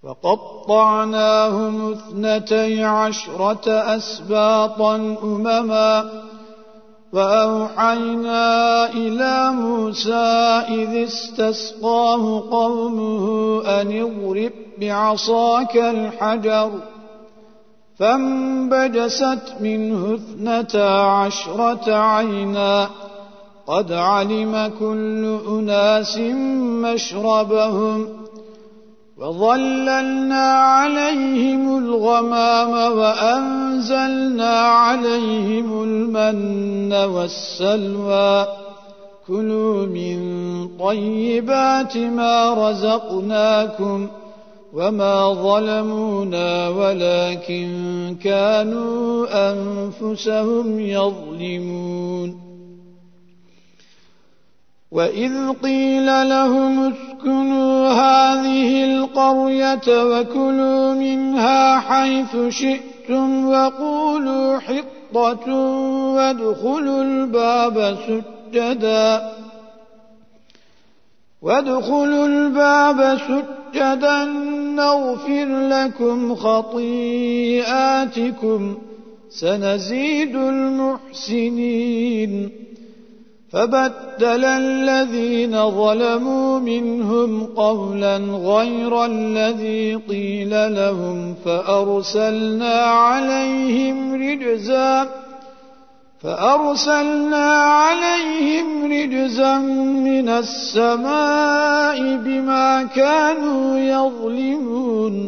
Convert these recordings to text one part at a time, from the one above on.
وقطعناهم 12 أسباطا أمما وأوحينا إلى موسى إذ استسقاه قومه أن اضرب بعصاك الحجر فانبجست منه 12 عينا قد علم كل أناس مشربهم وظللنا عليهم الغمام وأنزلنا عليهم المن والسلوى كلوا من طيبات ما رزقناكم وما ظلمونا ولكن كانوا أنفسهم يظلمون وإذ قيل لهم اسكنوا هذه القرية وكلوا منها حيث شئتم وقولوا حطة وادخلوا الباب سجدا نغفر لكم خطيئاتكم سنزيد المحسنين فبدل الذين ظلموا منهم قولا غير الذي قيل لهم فأرسلنا عليهم رجزا من السماء بما كانوا يظلمون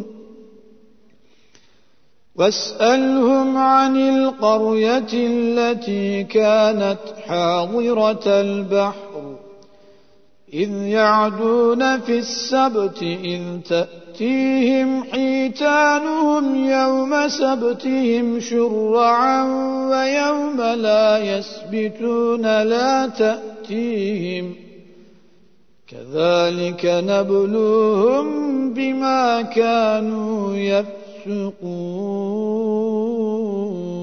واسألهم عن القرية التي كانت حاضرة البحر إذ يعدون في السبت إذ تأتيهم حيتانهم يوم سبتهم شرعا ويوم لا يسبتون لا تأتيهم كذلك نبلوهم بما كانوا يفسقون